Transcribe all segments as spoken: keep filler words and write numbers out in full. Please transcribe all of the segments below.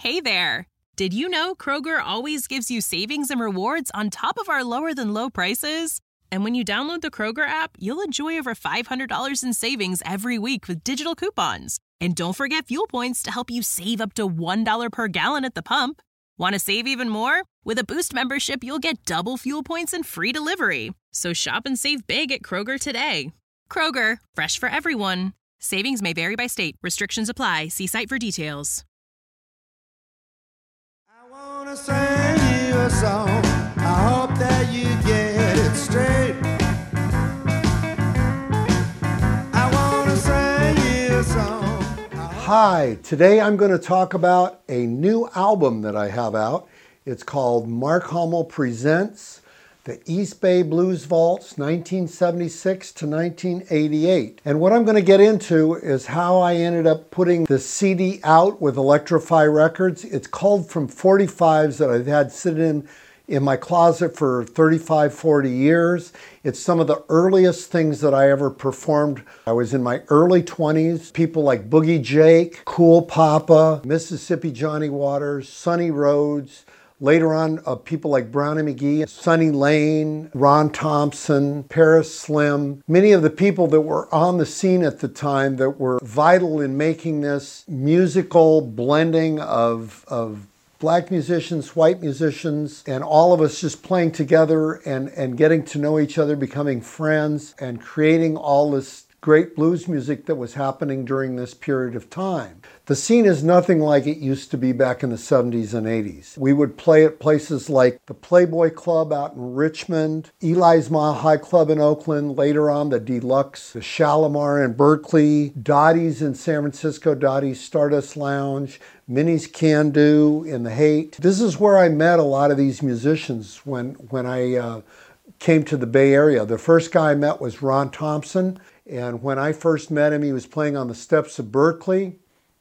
Hey there! Did you know Kroger always gives you savings and rewards on top of our lower-than-low prices? And when you download the Kroger app, you'll enjoy over five hundred dollars in savings every week with digital coupons. And don't forget fuel points to help you save up to one dollar per gallon at the pump. Want to save even more? With a Boost membership, you'll get double fuel points and free delivery. So shop and save big at Kroger today. Kroger, fresh for everyone. Savings may vary by state. Restrictions apply. See site for details. I wanna sing you a song. I hope that you get it straight. I wanna sing you a song. Hi, today I'm going to talk about a new album that I have out. It's called Mark Hummel Presents the East Bay Blues Vaults nineteen seventy-six to nineteen eighty-eight. And what I'm going to get into is how I ended up putting the C D out with Electrify Records. It's culled from forty-fives that I've had sitting in, in my closet for thirty-five, forty years. It's some of the earliest things that I ever performed. I was in my early twenties. People like Boogie Jake, Cool Papa, Mississippi Johnny Waters, Sonny Rhodes. Later on, uh, people like Brownie McGhee, Sonny Lane, Ron Thompson, Paris Slim, many of the people that were on the scene at the time that were vital in making this musical blending of, of black musicians, white musicians, and all of us just playing together and, and getting to know each other, becoming friends, and creating all this great blues music that was happening during this period of time. The scene is nothing like it used to be back in the seventies and eighties. We would play at places like the Playboy Club out in Richmond, Eli's Mile High Club in Oakland, later on the Deluxe, the Shalimar in Berkeley, Dottie's in San Francisco, Dottie's Stardust Lounge, Minnie's Can Do in the Haight. This is where I met a lot of these musicians when, when I uh, came to the Bay Area. The first guy I met was Ron Thompson. And when I first met him, he was playing on the steps of Berkeley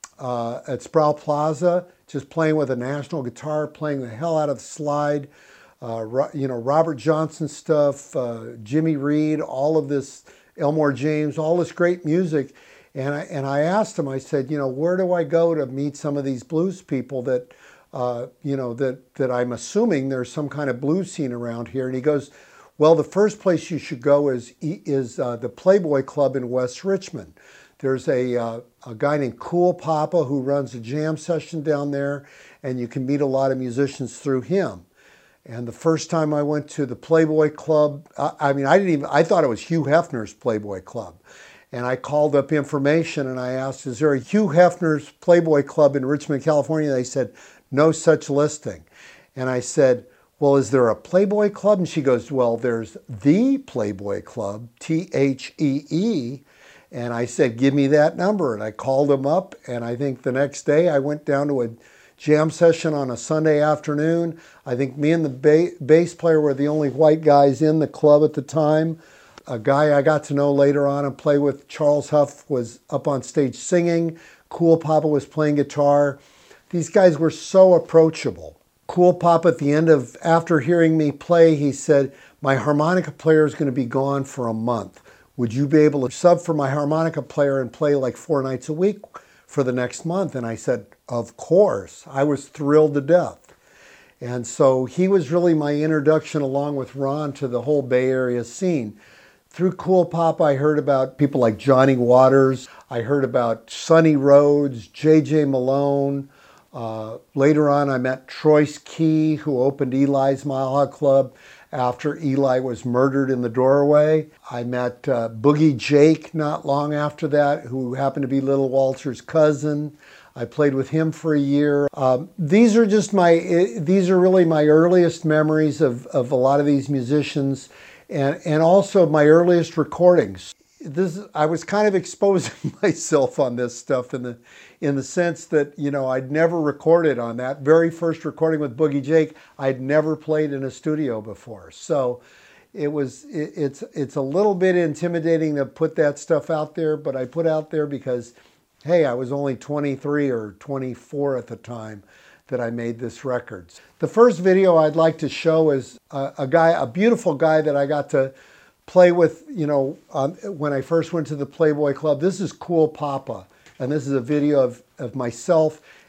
uh, at Sproul Plaza, just playing with a National guitar, playing the hell out of the slide. Uh, you know, Robert Johnson stuff, uh, Jimmy Reed, all of this, Elmore James, all this great music. And I, and I asked him, I said, you know, where do I go to meet some of these blues people that, uh, you know, that, that I'm assuming there's some kind of blues scene around here? And he goes, well, the first place you should go is is uh, the Playboy Club in West Richmond. There's a, uh, a guy named Cool Papa who runs a jam session down there, and you can meet a lot of musicians through him. And the first time I went to the Playboy Club, I, I mean, I didn't even, I thought it was Hugh Hefner's Playboy Club. And I called up information and I asked, is there a Hugh Hefner's Playboy Club in Richmond, California? They said, no such listing. And I said, well, is there a Playboy Club? And she goes, well, there's the Playboy Club, T H E E. And I said, give me that number. And I called him up. And I think the next day I went down to a jam session on a Sunday afternoon. I think me and the ba- bass player were the only white guys in the club at the time. A guy I got to know later on and play with, Charles Huff, was up on stage singing. Cool Papa was playing guitar. These guys were so approachable. Cool Papa, at the end of, after hearing me play, he said, my harmonica player is going to be gone for a month. Would you be able to sub for my harmonica player and play like four nights a week for the next month? And I said, of course. I was thrilled to death. And so he was really my introduction, along with Ron, to the whole Bay Area scene. Through Cool Papa, I heard about people like Johnny Waters. I heard about Sonny Rhodes, J J Malone. Uh, later on, I met Troyce Key, who opened Eli's Mile High Club after Eli was murdered in the doorway. I met uh, Boogie Jake not long after that, who happened to be Little Walter's cousin. I played with him for a year. Um, these are just my, these are really my earliest memories of, of a lot of these musicians, and, and also my earliest recordings. This, I was kind of exposing myself on this stuff in the in the sense that, you know, I'd never recorded on that very first recording with Boogie Jake. I'd never played in a studio before, so it was it, it's it's a little bit intimidating to put that stuff out there. But I put out there because, hey, I was only twenty-three or twenty-four at the time that I made this record. The first video I'd like to show is a, a guy, a beautiful guy that I got to play with, you know, um, when I first went to the Playboy Club. This is Cool Papa, and this is a video of, of myself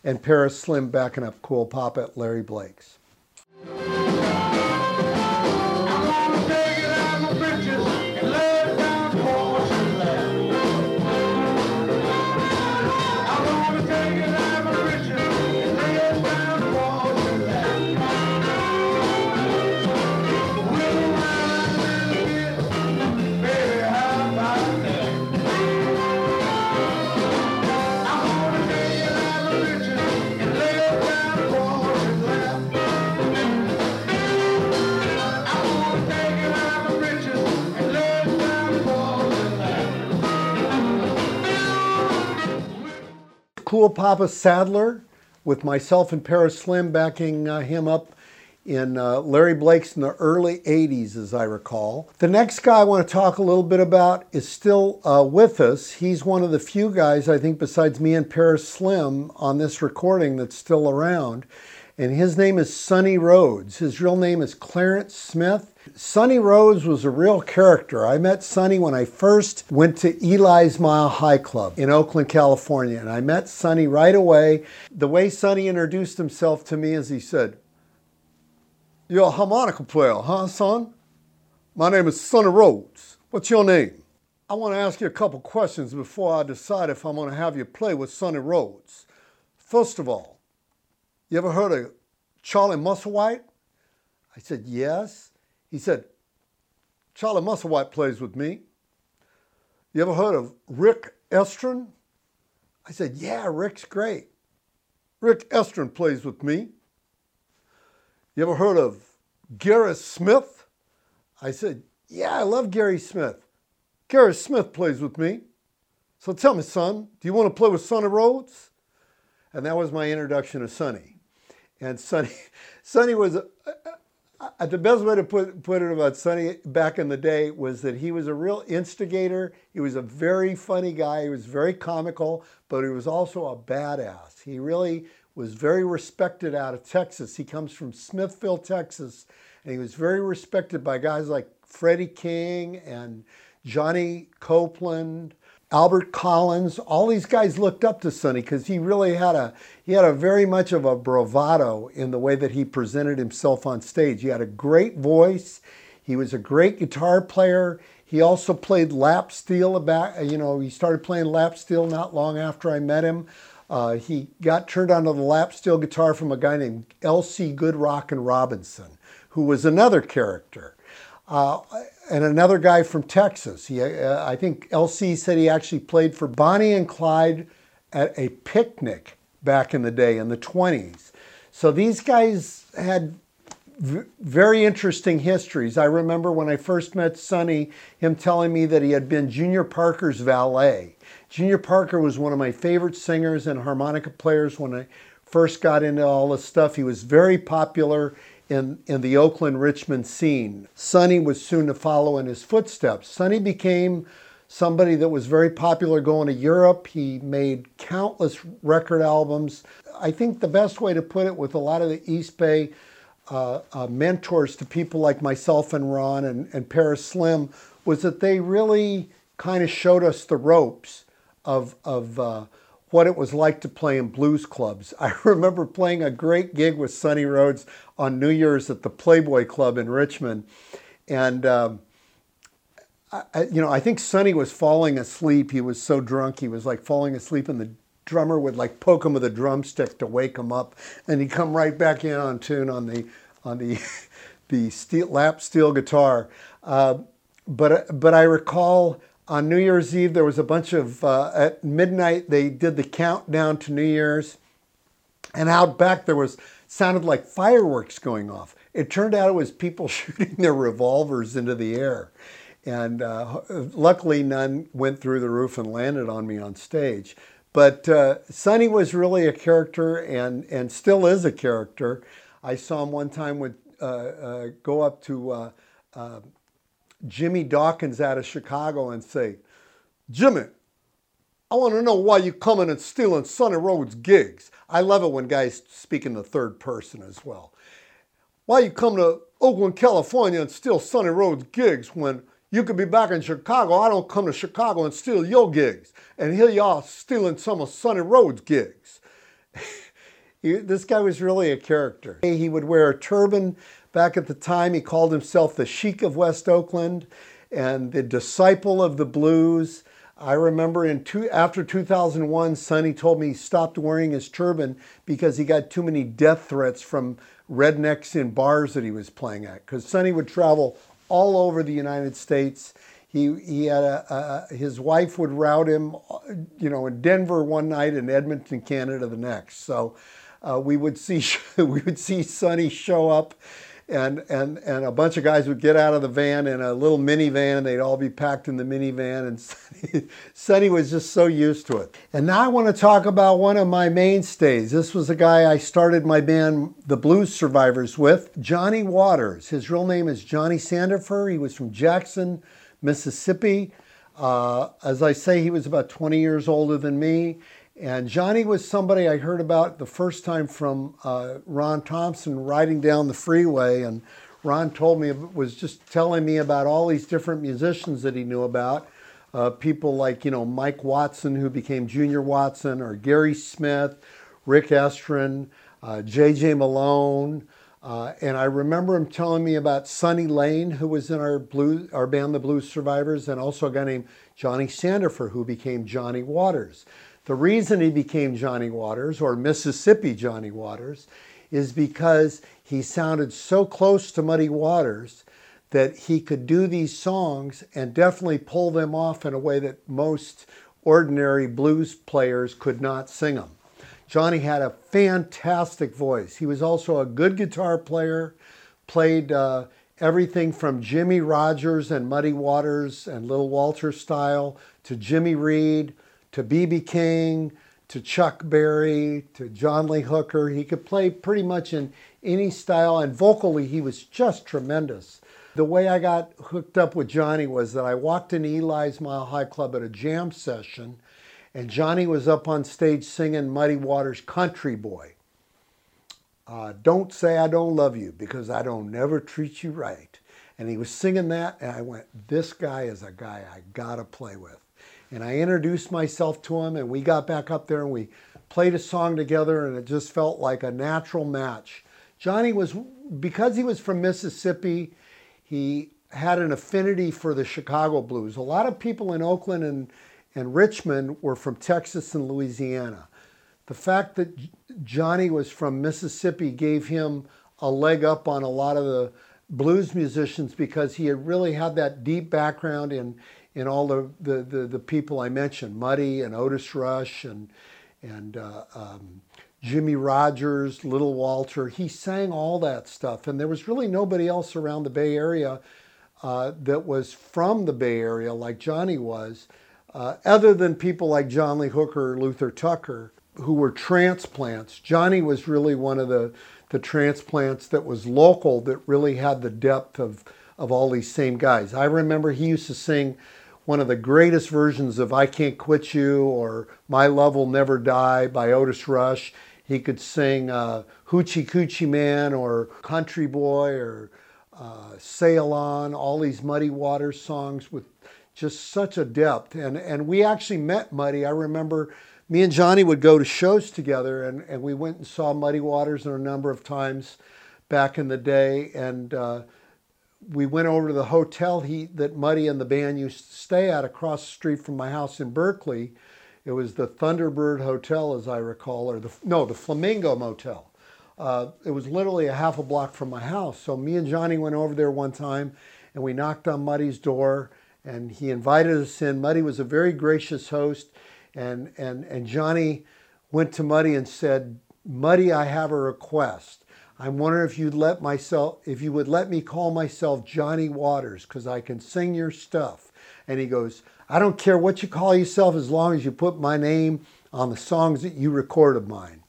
and Paris Slim backing up Cool Papa at Larry Blake's. Cool Papa Sadler, with myself and Paris Slim backing uh, him up in uh, Larry Blake's in the early eighties, as I recall. The next guy I want to talk a little bit about is still uh, with us. He's one of the few guys, I think, besides me and Paris Slim on this recording that's still around. And his name is Sonny Rhodes. His real name is Clarence Smith. Sonny Rhodes was a real character. I met Sonny when I first went to Eli's Mile High Club in Oakland, California. And I met Sonny right away. The way Sonny introduced himself to me is he said, "You're a harmonica player, huh, son? My name is Sonny Rhodes. What's your name? I want to ask you a couple questions before I decide if I'm going to have you play with Sonny Rhodes. First of all, you ever heard of Charlie Musselwhite?" I said, "Yes." He said, "Charlie Musselwhite plays with me." "You ever heard of Rick Estrin?" I said, "Yeah, Rick's great. Rick Estrin plays with me." "You ever heard of Gary Smith?" I said, "Yeah, I love Gary Smith. Gary Smith plays with me. So tell me, son, do you want to play with Sonny Rhodes?" And that was my introduction to Sonny. And Sonny, Sonny was, a, a, the best way to put, put it about Sonny back in the day was that he was a real instigator. He was a very funny guy. He was very comical, but he was also a badass. He really was very respected out of Texas. He comes from Smithville, Texas, and he was very respected by guys like Freddie King and Johnny Copeland, Albert Collins. All these guys looked up to Sonny because he really had a he had a very much of a bravado in the way that he presented himself on stage. He had a great voice. He was a great guitar player. He also played lap steel. About you know he started playing lap steel not long after I met him. Uh, he got turned onto the lap steel guitar from a guy named L C Goodrockin' Robinson, who was another character. Uh, and another guy from Texas. He, uh, I think L C said he actually played for Bonnie and Clyde at a picnic back in the day in the twenties. So these guys had v- very interesting histories. I remember when I first met Sonny, him telling me that he had been Junior Parker's valet. Junior Parker was one of my favorite singers and harmonica players when I first got into all this stuff. He was very popular in, in the Oakland, Richmond scene. Sonny was soon to follow in his footsteps. Sonny became somebody that was very popular going to Europe. He made countless record albums. I think the best way to put it with a lot of the East Bay uh, uh, mentors to people like myself and Ron and, and Paris Slim was that they really kind of showed us the ropes of, of uh, what it was like to play in blues clubs. I remember playing a great gig with Sonny Rhodes on New Year's at the Playboy Club in Richmond. And, um, I, you know, I think Sonny was falling asleep. He was so drunk. He was like falling asleep, and the drummer would like poke him with a drumstick to wake him up. And he'd come right back in on tune on the, on the, the steel, lap steel guitar. Uh, but, but I recall on New Year's Eve, there was a bunch of, uh, at midnight, they did the countdown to New Year's. And out back, there was, sounded like fireworks going off. It turned out it was people shooting their revolvers into the air. And uh, luckily, none went through the roof and landed on me on stage. But uh, Sonny was really a character and, and still is a character. I saw him one time with, uh, uh, go up to uh, uh, Jimmy Dawkins out of Chicago and say, "Jimmy, I want to know why you coming and stealing Sonny Rhodes' gigs." I love it when guys speak in the third person as well. "Why you come to Oakland, California and steal Sonny Rhodes' gigs when you could be back in Chicago? I don't come to Chicago and steal your gigs. And here you are stealing some of Sonny Rhodes' gigs." He, this guy was really a character. He would wear a turban. Back at the time, he called himself the Sheik of West Oakland and the disciple of the blues. I remember in two, after two thousand one, Sonny told me he stopped wearing his turban because he got too many death threats from rednecks in bars that he was playing at. Because Sonny would travel all over the United States. He he had a, a his wife would route him, you know, in Denver one night and Edmonton, Canada the next. So uh, we would see we would see Sonny show up. And, and and a bunch of guys would get out of the van in a little minivan, and they'd all be packed in the minivan. And Sonny, Sonny was just so used to it. And now I want to talk about one of my mainstays. This was a guy I started my band, The Blues Survivors, with, Johnny Waters. His real name is Johnny Sandifer. He was from Jackson, Mississippi. Uh, as I say, he was about twenty years older than me. And Johnny was somebody I heard about the first time from uh, Ron Thompson riding down the freeway. And Ron told me, was just telling me about all these different musicians that he knew about. Uh, people like, you know, Mike Watson, who became Junior Watson, or Gary Smith, Rick Estrin, uh, J J Malone. Uh, and I remember him telling me about Sonny Lane, who was in our blues, our band, The Blues Survivors, and also a guy named Johnny Sandifer, who became Johnny Waters. The reason he became Johnny Waters, or Mississippi Johnny Waters, is because he sounded so close to Muddy Waters that he could do these songs and definitely pull them off in a way that most ordinary blues players could not sing them. Johnny had a fantastic voice. He was also a good guitar player, played uh, everything from Jimmy Rogers and Muddy Waters and Little Walter style to Jimmy Reed, to B B King, to Chuck Berry, to John Lee Hooker. He could play pretty much in any style, and vocally he was just tremendous. The way I got hooked up with Johnny was that I walked into Eli's Mile High Club at a jam session, and Johnny was up on stage singing Muddy Waters' Country Boy. Uh, don't say I don't love you, because I don't never treat you right. And he was singing that, and I went, this guy is a guy I gotta play with. And I introduced myself to him, and we got back up there and we played a song together, and it just felt like a natural match. Johnny was, because he was from Mississippi, he had an affinity for the Chicago blues. A lot of people in Oakland and, and Richmond were from Texas and Louisiana. The fact that Johnny was from Mississippi gave him a leg up on a lot of the blues musicians, because he had really had that deep background in in all the, the, the, the people I mentioned, Muddy and Otis Rush and, and uh, um, Jimmy Rogers, Little Walter. He sang all that stuff. And there was really nobody else around the Bay Area uh, that was from the Bay Area like Johnny was, uh, other than people like John Lee Hooker or Luther Tucker, who were transplants. Johnny was really one of the, the transplants that was local, that really had the depth of, of all these same guys. I remember he used to sing one of the greatest versions of I Can't Quit You or My Love Will Never Die by Otis Rush. He could sing uh, Hoochie Coochie Man or Country Boy or uh, Sail On, all these Muddy Waters songs with just such a depth. And, and we actually met Muddy. I remember me and Johnny would go to shows together, and, and we went and saw Muddy Waters a number of times back in the day. And uh, we went over to the hotel he, that Muddy and the band used to stay at across the street from my house in Berkeley. It was the Thunderbird Hotel, as I recall, or the, no, the Flamingo Motel. Uh, it was literally a half a block from my house. So me and Johnny went over there one time, and we knocked on Muddy's door, and he invited us in. Muddy was a very gracious host, and, and, and Johnny went to Muddy and said, Muddy, I have a request. I'm wondering if you'd let myself, if you would let me call myself Johnny Waters, because I can sing your stuff. And he goes, I don't care what you call yourself as long as you put my name on the songs that you record of mine.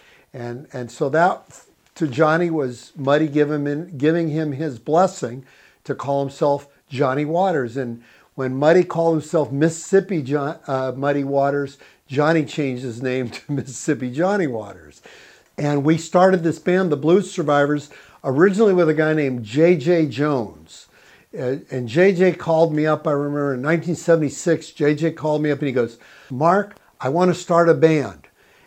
And and so that to Johnny was Muddy giving him, giving him his blessing to call himself Johnny Waters. And when Muddy called himself Mississippi John, uh, Muddy Waters, Johnny changed his name to Mississippi Johnny Waters. And we started this band, The Blues Survivors, originally with a guy named J J Jones. Uh, and J J called me up, I remember in nineteen seventy-six, J J called me up and he goes, Mark, I want to start a band.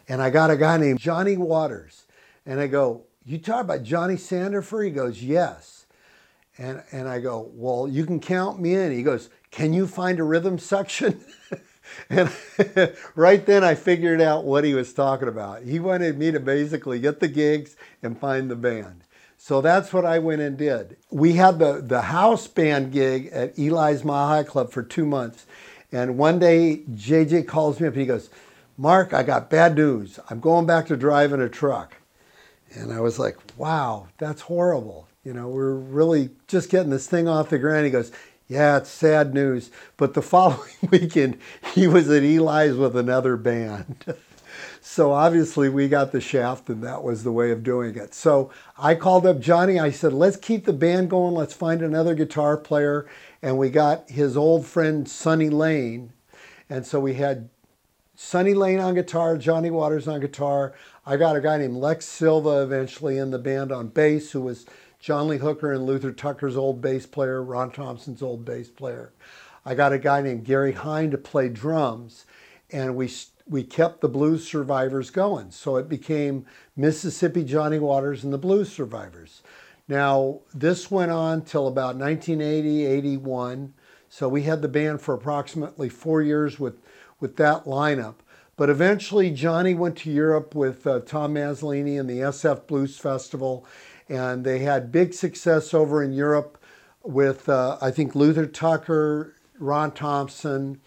and I got a guy named Johnny Waters. And I go, you talk about Johnny Sandifer? He goes, yes. And, and I go, well, you can count me in. He goes, can you find a rhythm section? And right then I figured out what he was talking about. He wanted me to basically get the gigs and find the band. So that's what I went and did. We had the, the house band gig at Eli's Mile High Club for two months. And one day J J calls me up and he goes, Mark, I got bad news. I'm going back to driving a truck. And I was like, wow, that's horrible. You know, we're really just getting this thing off the ground. He goes, yeah, it's sad news. But the following weekend, he was at Eli's with another band. So obviously we got the shaft, and that was the way of doing it. So I called up Johnny. I said, let's keep the band going. Let's find another guitar player. And we got his old friend, Sonny Lane. And so we had Sonny Lane on guitar, Johnny Waters on guitar. I got a guy named Lex Silva eventually in the band on bass, who was John Lee Hooker and Luther Tucker's old bass player, Ron Thompson's old bass player. I got a guy named Gary Hine to play drums, and we we kept the Blues Survivors going. So it became Mississippi Johnny Waters and the Blues Survivors. Now, this went on till about nineteen eighty, eighty-one. So we had the band for approximately four years with, with that lineup. But eventually Johnny went to Europe with uh, Tom Maslany and the S F Blues Festival. And they had big success over in Europe with, uh, I think, Luther Tucker, Ron Thompson,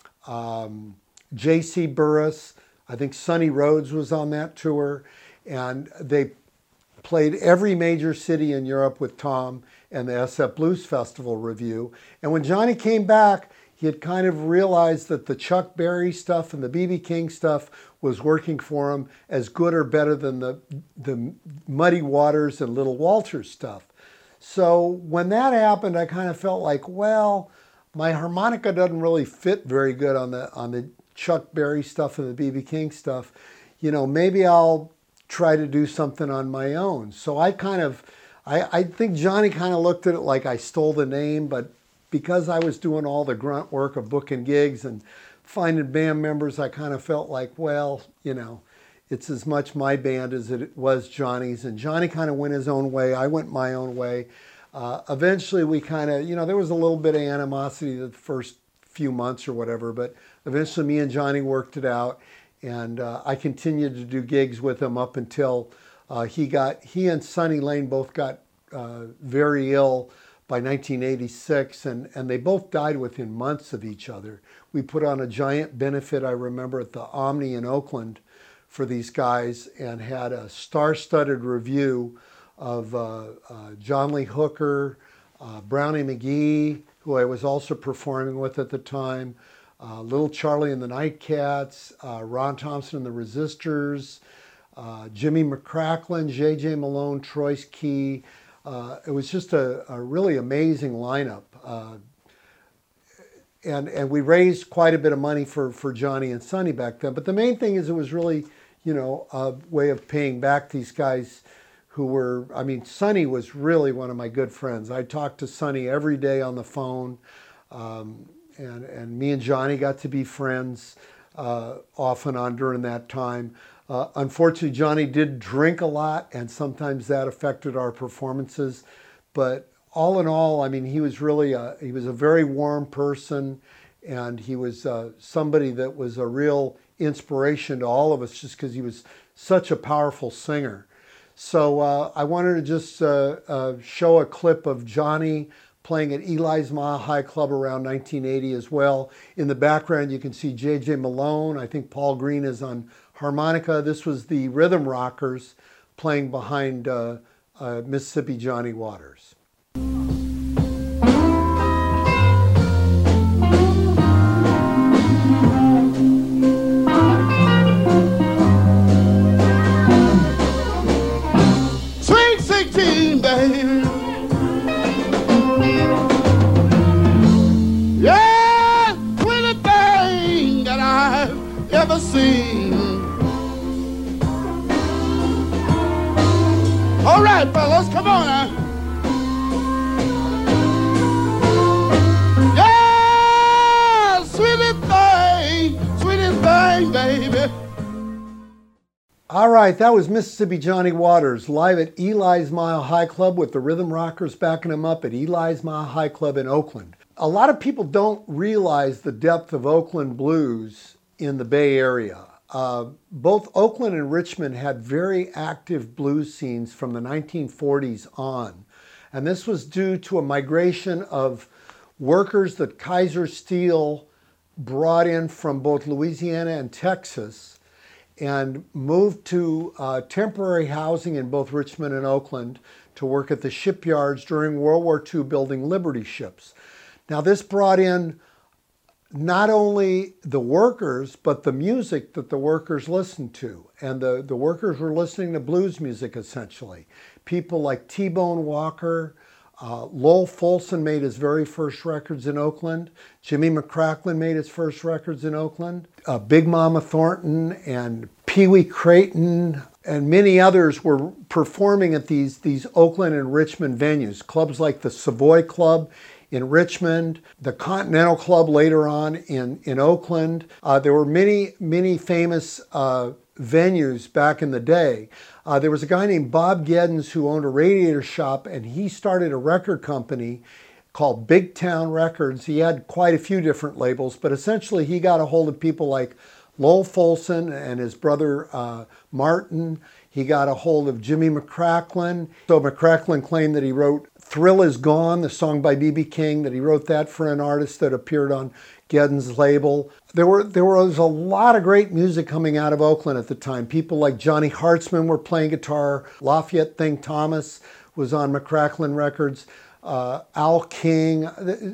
um, J C Burris. I think Sonny Rhodes was on that tour. And they played every major city in Europe with Tom and the S F Blues Festival review. And when Johnny came back, he had kind of realized that the Chuck Berry stuff and the B B King stuff was working for him as good or better than the, the Muddy Waters and Little Walters stuff. So when that happened, I kind of felt like, well, my harmonica doesn't really fit very good on the, on the Chuck Berry stuff and the B B King stuff. You know, maybe I'll try to do something on my own. So I kind of, I, I think Johnny kind of looked at it like I stole the name, but because I was doing all the grunt work of booking gigs and finding band members, I kind of felt like, well, you know, it's as much my band as it was Johnny's. And Johnny kind of went his own way. I went my own way. Uh, eventually we kind of, you know, there was a little bit of animosity the first few months or whatever, but eventually me and Johnny worked it out. And uh, I continued to do gigs with him up until uh, he got, he and Sonny Lane both got uh, very ill by nineteen eighty-six, and, and they both died within months of each other. We put on a giant benefit, I remember, at the Omni in Oakland for these guys, and had a star-studded review of uh, uh, John Lee Hooker, uh, Brownie McGhee, who I was also performing with at the time, uh, Little Charlie and the Nightcats, uh, Ron Thompson and the Resistors, uh, Jimmy McCracklin, J J Malone, Troyce Key. Uh, it was just a, a really amazing lineup. Uh, and, and we raised quite a bit of money for, for Johnny and Sonny back then. But the main thing is it was really, you know, a way of paying back these guys who were, I mean, Sonny was really one of my good friends. I talked to Sonny every day on the phone. Um, and, and me and Johnny got to be friends uh, off and on during that time. Uh, unfortunately, Johnny did drink a lot, and sometimes that affected our performances. But all in all, I mean, he was really a, he was a very warm person, and he was uh, somebody that was a real inspiration to all of us just because he was such a powerful singer. So uh, I wanted to just uh, uh, show a clip of Johnny playing at Eli's Mile High Club around nineteen eighty as well. In the background, you can see J J Malone. I think Paul Green is on harmonica. This was the Rhythm Rockers playing behind uh, uh, Mississippi Johnny Waters. Sweet sixteen, baby. Yeah, sweetest thing that I've ever seen. All right, fellas, come on now. Yeah, sweetest thing, sweetest thing, baby. All right, that was Mississippi Johnny Waters live at Eli's Mile High Club with the Rhythm Rockers backing him up at Eli's Mile High Club in Oakland. A lot of people don't realize the depth of Oakland blues in the Bay Area. Uh, both Oakland and Richmond had very active blues scenes from the nineteen forties on. And this was due to a migration of workers that Kaiser Steel brought in from both Louisiana and Texas and moved to uh, temporary housing in both Richmond and Oakland to work at the shipyards during World War Two building Liberty ships. Now this brought in not only the workers, but the music that the workers listened to. And the, the workers were listening to blues music essentially. People like T-Bone Walker, uh, Lowell Fulson made his very first records in Oakland. Jimmy McCracklin made his first records in Oakland. Uh, Big Mama Thornton and Pee Wee Creighton and many others were performing at these, these Oakland and Richmond venues. Clubs like the Savoy Club in Richmond, the Continental Club later on in, in Oakland. Uh, there were many, many famous uh, venues back in the day. Uh, there was a guy named Bob Geddens who owned a radiator shop, and he started a record company called Big Town Records. He had quite a few different labels, but essentially he got a hold of people like Lowell Fulson and his brother uh, Martin. He got a hold of Jimmy McCracklin. So McCracklin claimed that he wrote Thrill Is Gone, the song by B B King, that he wrote that for an artist that appeared on Geddens' label. There were there was a lot of great music coming out of Oakland at the time. People like Johnny Hartzman were playing guitar. Lafayette Thing Thomas was on McCracklin Records. Uh, Al King.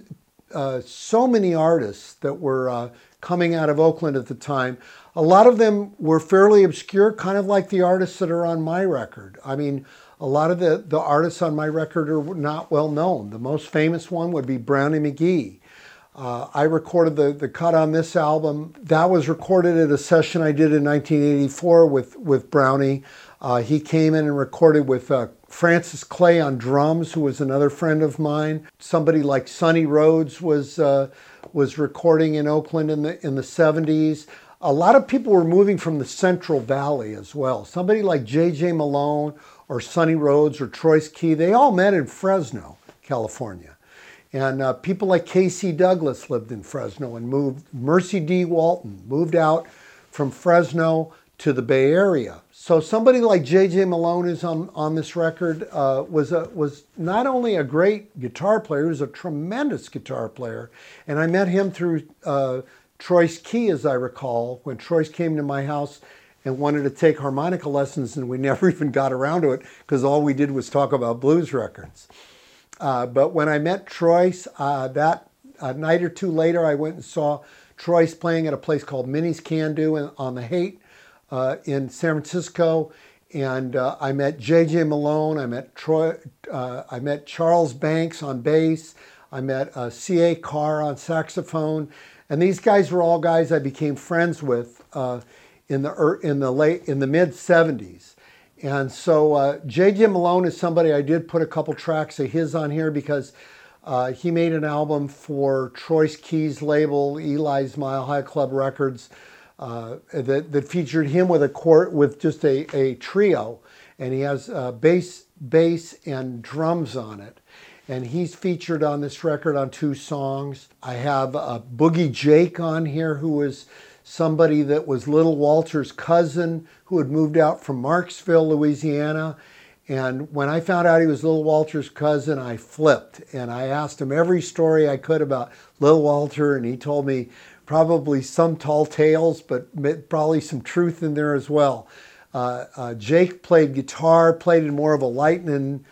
Uh, so many artists that were uh, coming out of Oakland at the time. A lot of them were fairly obscure, kind of like the artists that are on my record. I mean, a lot of the, the artists on my record are not well known. The most famous one would be Brownie McGhee. Uh, I recorded the, the cut on this album. That was recorded at a session I did in nineteen eighty-four with, with Brownie. Uh, he came in and recorded with uh, Francis Clay on drums, who was another friend of mine. Somebody like Sonny Rhodes was uh, was recording in Oakland in the in the seventies. A lot of people were moving from the Central Valley as well. Somebody like J J Malone or Sonny Rhodes or Troyce Key, they all met in Fresno, California. And uh, people like K C Douglas lived in Fresno and moved. Mercy D. Walton moved out from Fresno to the Bay Area. So somebody like J J Malone is on, on this record, uh, was a, was not only a great guitar player, he was a tremendous guitar player. And I met him through uh, Troyce Key, as I recall, when Troyce came to my house and wanted to take harmonica lessons, and we never even got around to it because all we did was talk about blues records. Uh, but when I met Troyce, uh, that a night or two later, I went and saw Troyce playing at a place called Minnie's Can Do in, on the Haight uh, in San Francisco, and uh, I met J J Malone. I met Troy. Uh, I met Charles Banks on bass. I met uh, C A Carr on saxophone, and these guys were all guys I became friends with uh, in the er, in the late in the mid seventies. And so uh, J J Malone is somebody I did put a couple tracks of his on here because uh, he made an album for Troyce Key's label, Eli's Mile High Club Records, uh, that, that featured him with a quart with just a, a trio, and he has uh, bass, bass and drums on it. And he's featured on this record on two songs. I have uh, Boogie Jake on here, who was somebody that was Little Walter's cousin who had moved out from Marksville, Louisiana. And when I found out he was Little Walter's cousin, I flipped. And I asked him every story I could about Little Walter, and he told me probably some tall tales, but probably some truth in there as well. Uh, uh, Jake played guitar, played in more of a Lightning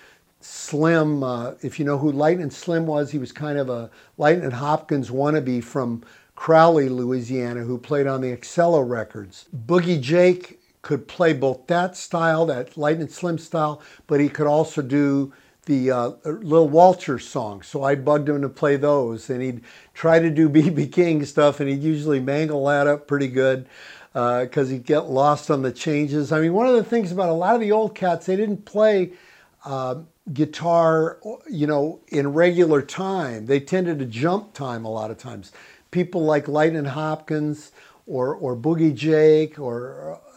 Slim. Uh, if you know who Lightning Slim was, he was kind of a Lightning Hopkins wannabe from Crowley, Louisiana, who played on the Excello records. Boogie Jake could play both that style, that Lightning Slim style, but he could also do the uh, Little Walter songs. So I bugged him to play those, and he'd try to do B B King stuff, and he'd usually mangle that up pretty good because uh, he'd get lost on the changes. I mean, one of the things about a lot of the old cats, they didn't play uh, guitar, you know, in regular time. They tended to jump time a lot of times. People like Lightning Hopkins or or Boogie Jake or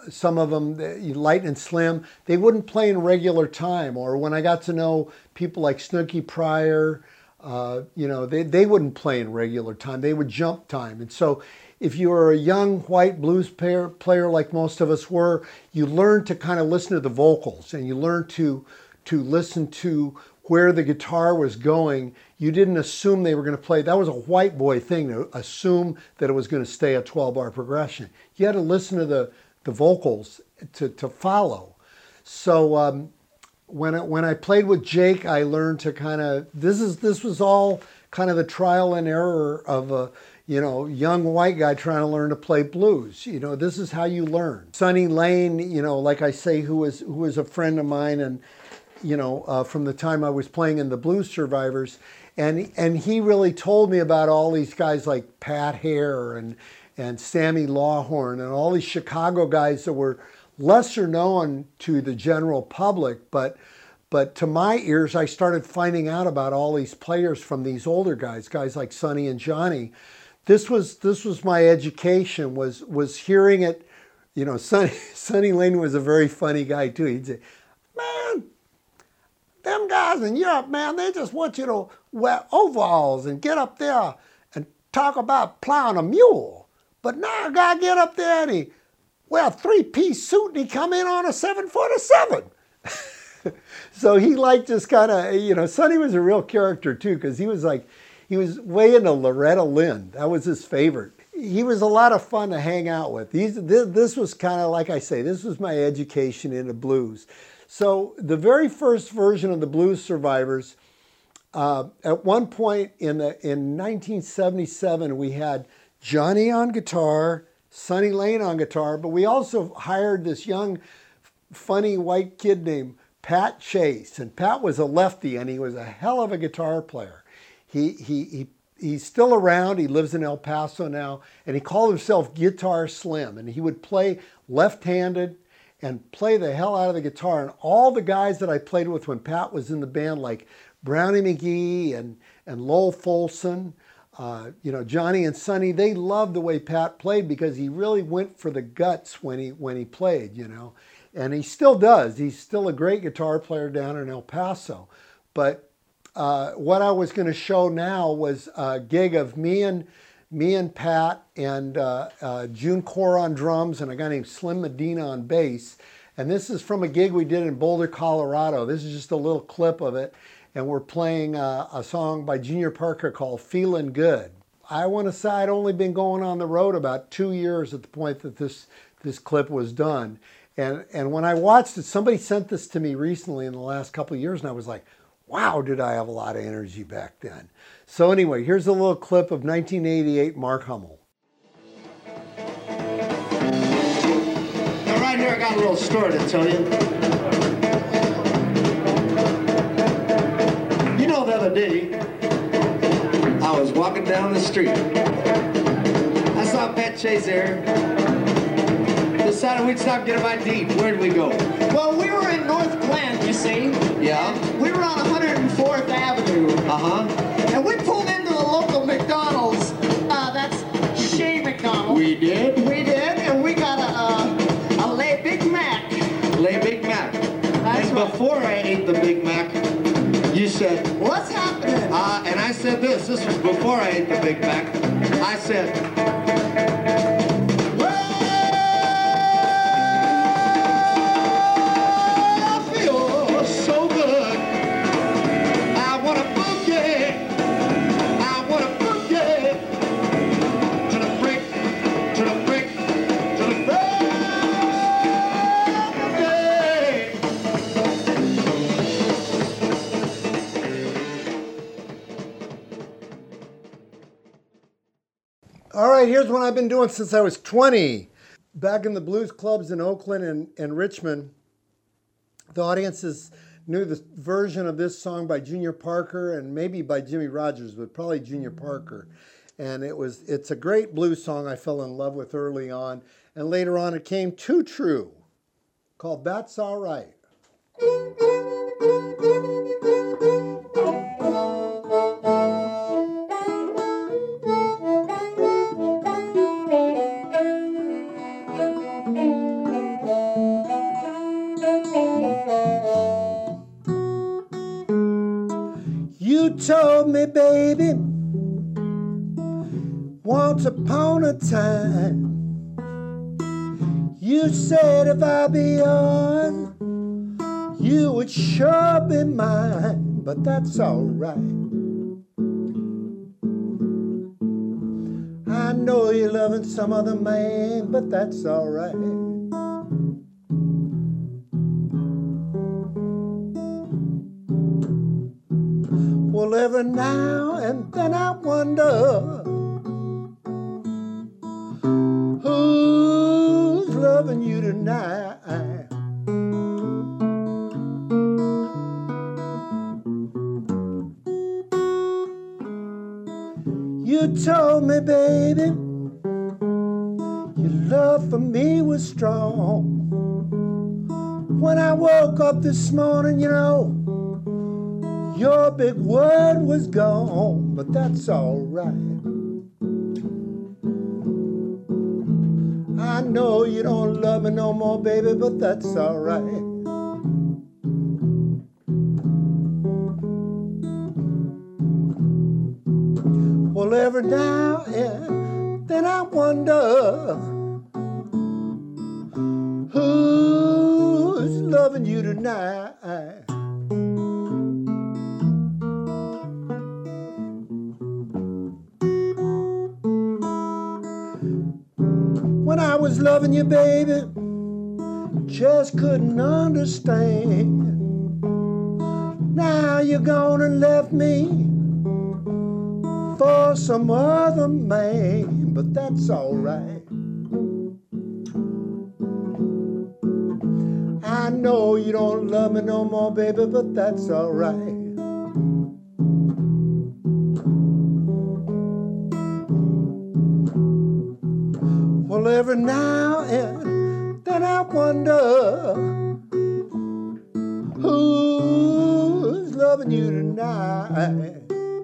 some of them, Light and Slim, they wouldn't play in regular time. Or when I got to know people like Snooky Pryor, uh, you know, they, they wouldn't play in regular time. They would jump time. And so if you were a young white blues player, player like most of us were, you learned to kind of listen to the vocals, and you learned to, to listen to where the guitar was going. You didn't assume they were going to play. That was a white boy thing, to assume that it was going to stay a twelve bar progression. You had to listen to the, the vocals to, to follow. So um, when, I, when I played with Jake, I learned to kind of, this is this was all kind of the trial and error of a you know young white guy trying to learn to play blues. You know, this is how you learn. Sonny Lane, you know, like I say, who was who was a friend of mine, and you know, uh, from the time I was playing in the Blues Survivors. And and he really told me about all these guys like Pat Hare and, and Sammy Lawhorn and all these Chicago guys that were lesser known to the general public. But, but to my ears, I started finding out about all these players from these older guys, guys like Sonny and Johnny. This was, this was my education, was, was hearing it. You know, Sonny, Sonny Lane was a very funny guy too. He'd say, man, them guys in Europe, man, they just want you to wear overalls and get up there and talk about plowing a mule. But now a guy get up there and he wear a three-piece suit and he come in on a seven forty-seven. So he liked just kind of, you know, Sonny was a real character too, because he was like, he was way into Loretta Lynn. That was his favorite. He was a lot of fun to hang out with. These, this, this was kind of, like I say, this was my education into blues. So the very first version of the Blues Survivors, uh, at one point in the in nineteen seventy-seven, we had Johnny on guitar, Sonny Lane on guitar, but we also hired this young, funny white kid named Pat Chase. And Pat was a lefty, and he was a hell of a guitar player. He he he he's still around. He lives in El Paso now, and he called himself Guitar Slim, and he would play left-handed and play the hell out of the guitar. And all the guys that I played with when Pat was in the band, like Brownie McGee and, and Lowell Folsom, uh, you know, Johnny and Sonny, they loved the way Pat played because he really went for the guts when he, when he played, you know. And he still does. He's still a great guitar player down in El Paso. But uh, what I was going to show now was a gig of me and Me and Pat and uh, uh, June Core on drums and a guy named Slim Medina on bass. And this is from a gig we did in Boulder, Colorado. This is just a little clip of it. And we're playing uh, a song by Junior Parker called Feelin' Good. I want to say I'd only been going on the road about two years at the point that this, this clip was done. And, and when I watched it, somebody sent this to me recently in the last couple of years, and I was like, wow, did I have a lot of energy back then. So anyway, here's a little clip of nineteen eighty-eight Mark Hummel. Now right here I got a little story to tell you. You know, the other day, I was walking down the street. I saw Pat Chase there. Decided we'd stop, get a bite to eat. Where'd we go? Well, we were in North Glen, you see. Yeah? We were on one hundred fourth Avenue. Uh-huh. And we pulled into the local McDonald's. Uh, that's Shea McDonald. We did? We did, and we got a, a, a Le Big Mac. Le Big Mac. That's and right. before I ate the Big Mac, you said, What's happening? uh, and I said this, this was before I ate the Big Mac. I said, All right, here's what I've been doing since I was twenty. Back in the blues clubs in Oakland and, and Richmond, the audiences knew the version of this song by Junior Parker and maybe by Jimmy Rogers, but probably Junior Parker. And it was it's a great blues song I fell in love with early on. And later on it came too true, called That's All Right. You told me, baby, once upon a time, you said if I be yours, you would sure be mine, but that's all right. I know you're loving some other man, but that's all right. Well, every now and then I wonder who's loving you tonight. You told me, baby, your love for me was strong. When I woke up this morning, you know, your big word was gone, but that's all right. I know you don't love me no more, baby, but that's all right. Well, every now and then I wonder who's loving you tonight. When I was loving you, baby, just couldn't understand. Now you're gone and left me for some other man, but that's all right. I know you don't love me no more, baby, but that's all right. Well, every now and then I wonder who's loving you tonight.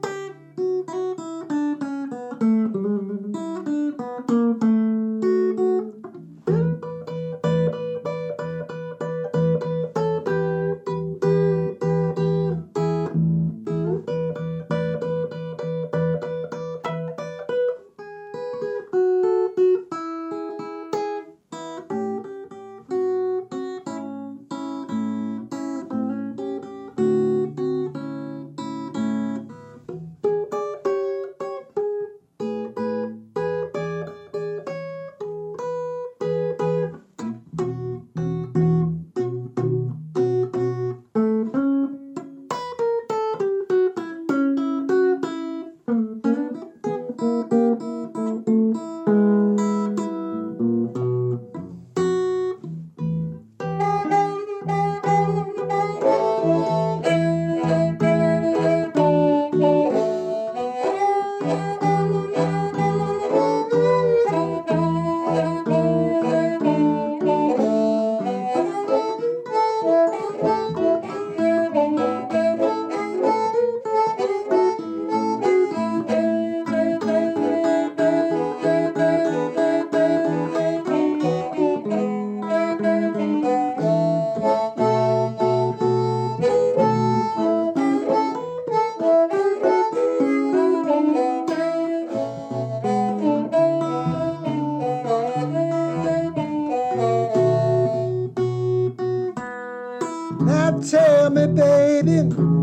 Tell me, baby,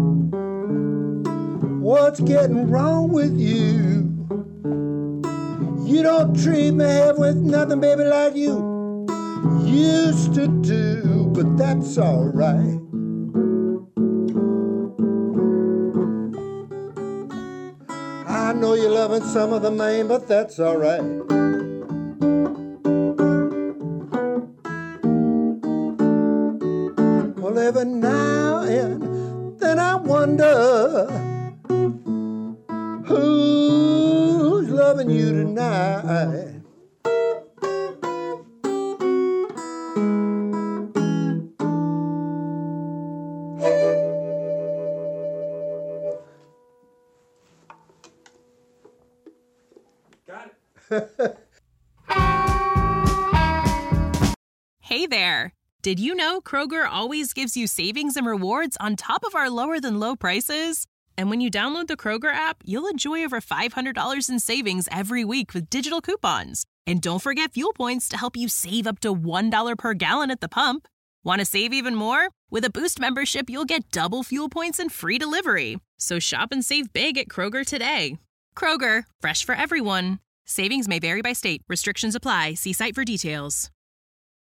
what's getting wrong with you? You don't treat me half with nothing, baby, like you used to do, but that's all right. I know you're loving some other man, but that's all right. Well, every now and then I wonder who's loving you tonight. Got it. Hey there. Did you know Kroger always gives you savings and rewards on top of our lower than low prices? And when you download the Kroger app, you'll enjoy over five hundred dollars in savings every week with digital coupons. And don't forget fuel points to help you save up to one dollar per gallon at the pump. Want to save even more? With a Boost membership, you'll get double fuel points and free delivery. So shop and save big at Kroger today. Kroger, fresh for everyone. Savings may vary by state. Restrictions apply. See site for details.